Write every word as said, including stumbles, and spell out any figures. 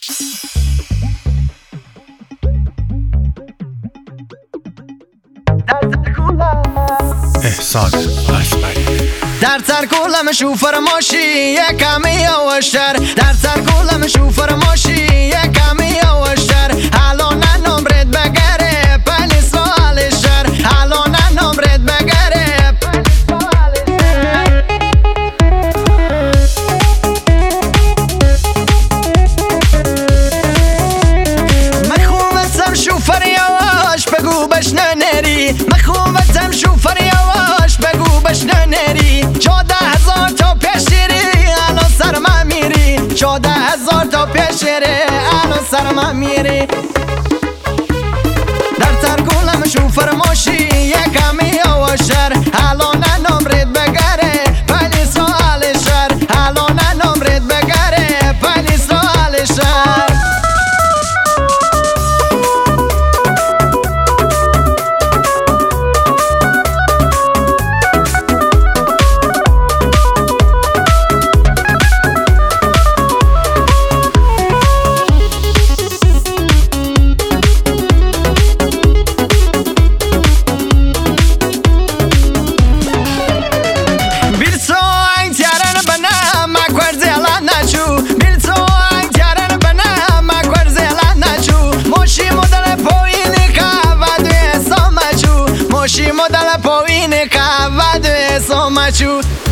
احسان اسمری در ترکولم شو فرماشی یک کمی یواشتر در ترکولم شو فرماشی یک کمی یواشتر الان نمرت بگره پلی سوالشتر الان نمرت بگره پلی سوالشتر مخوبتم شو فریاش بگو بشنه نری مخوبتم شو فریاش بگو بشنه نری چهده هزار تا پیشیری الان سر من میری چهده هزار تا پیشیری الان سر من میری در ترکولم شو فرماشی یک کمی یواشتر الان نمرت بگره پلی سوالشتر الان نمرت بگره پلی سوالشتر Moshi modala povine ka vadu e somaču